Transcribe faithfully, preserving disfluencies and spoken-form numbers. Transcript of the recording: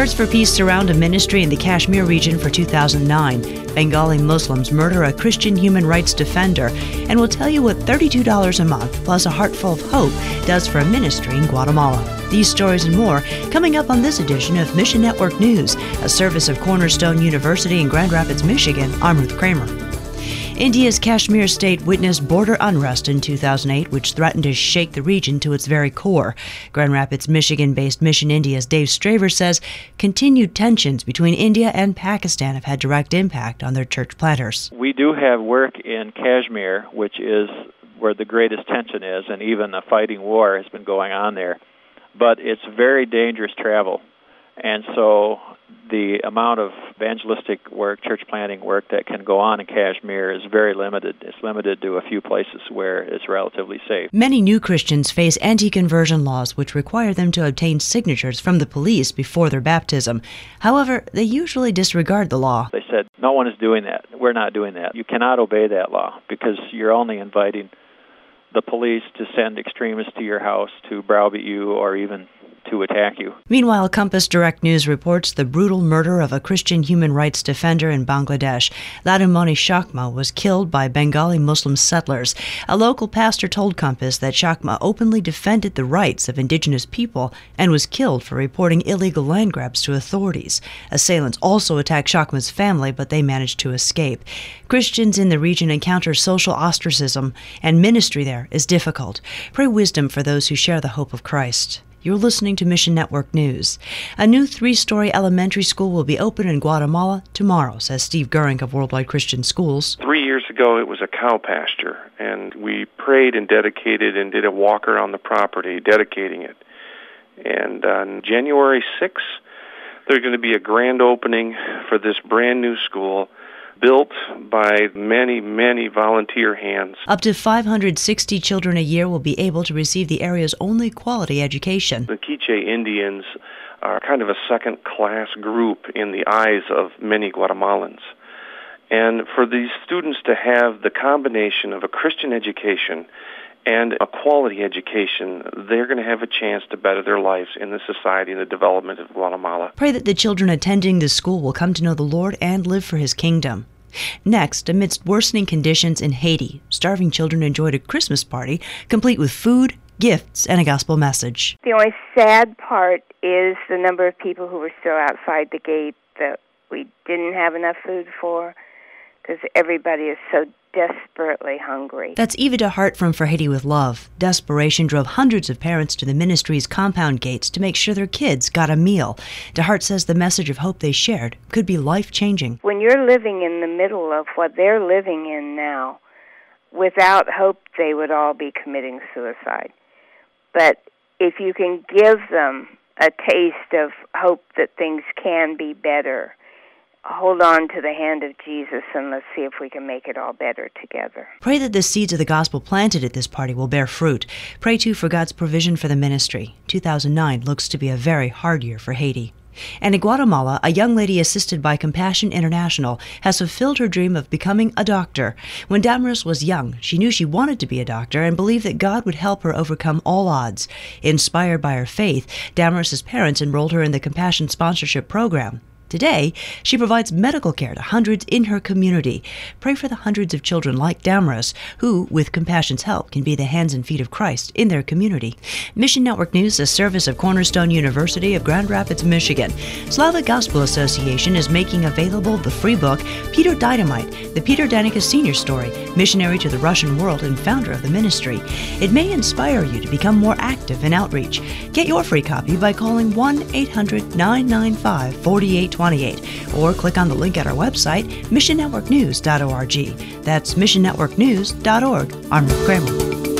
Concerns for peace surround a ministry in the Kashmir region for two thousand nine. Bengali Muslims murder a Christian human rights defender, and we'll tell you what thirty-two dollars a month plus a heart full of hope does for a ministry in Guatemala. These stories and more coming up on this edition of Mission Network News, a service of Cornerstone University in Grand Rapids, Michigan. I'm Ruth Kramer. India's Kashmir state witnessed border unrest in two thousand eight, which threatened to shake the region to its very core. Grand Rapids, Michigan-based Mission India's Dave Straver says continued tensions between India and Pakistan have had direct impact on their church planters. We do have work in Kashmir, which is where the greatest tension is, and even a fighting war has been going on there. But it's very dangerous travel. And so the amount of evangelistic work, church planting work that can go on in Kashmir is very limited. It's limited to a few places where it's relatively safe. Many new Christians face anti-conversion laws which require them to obtain signatures from the police before their baptism. However, they usually disregard the law. They said, no one is doing that. We're not doing that. You cannot obey that law because you're only inviting the police to send extremists to your house to browbeat you or even to attack you. Meanwhile, Compass Direct News reports the brutal murder of a Christian human rights defender in Bangladesh. Ladumani Shakma was killed by Bengali Muslim settlers. A local pastor told Compass that Shakma openly defended the rights of indigenous people and was killed for reporting illegal land grabs to authorities. Assailants also attacked Shakma's family, but they managed to escape. Christians in the region encounter social ostracism, and ministry there is difficult. Pray wisdom for those who share the hope of Christ. You're listening to Mission Network News. A new three-story elementary school will be open in Guatemala tomorrow, says Steve Goering of Worldwide Christian Schools. Three years ago, it was a cow pasture, and we prayed and dedicated and did a walk around the property, dedicating it. And on January sixth, there's going to be a grand opening for this brand-new school, built by many, many volunteer hands. Up to five hundred sixty children a year will be able to receive the area's only quality education. The Quiche Indians are kind of a second-class group in the eyes of many Guatemalans. And for these students to have the combination of a Christian education and a quality education, they're going to have a chance to better their lives in the society and the development of Guatemala. Pray that the children attending the school will come to know the Lord and live for His kingdom. Next, amidst worsening conditions in Haiti, starving children enjoyed a Christmas party complete with food, gifts, and a gospel message. The only sad part is the number of people who were still outside the gate that we didn't have enough food for, because everybody is so desperately hungry. That's Eva DeHart from For Haiti with Love. Desperation drove hundreds of parents to the ministry's compound gates to make sure their kids got a meal. DeHart says the message of hope they shared could be life-changing. When you're living in the middle of what they're living in now, without hope they would all be committing suicide. But if you can give them a taste of hope that things can be better, hold on to the hand of Jesus and let's see if we can make it all better together. Pray that the seeds of the gospel planted at this party will bear fruit. Pray, too, for God's provision for the ministry. two thousand nine looks to be a very hard year for Haiti. And in Guatemala, a young lady assisted by Compassion International has fulfilled her dream of becoming a doctor. When Damaris was young, she knew she wanted to be a doctor and believed that God would help her overcome all odds. Inspired by her faith, Damaris's parents enrolled her in the Compassion Sponsorship Program. Today, she provides medical care to hundreds in her community. Pray for the hundreds of children like Damaris, who, with Compassion's help, can be the hands and feet of Christ in their community. Mission Network News is a service of Cornerstone University of Grand Rapids, Michigan. Slavic Gospel Association is making available the free book, Peter Dynamite, the Peter Danica Senior Story, missionary to the Russian world and founder of the ministry. It may inspire you to become more active in outreach. Get your free copy by calling one eight hundred nine nine five four eight two eight or click on the link at our website, mission network news dot org. That's mission network news dot org. I'm Ruth Kramer.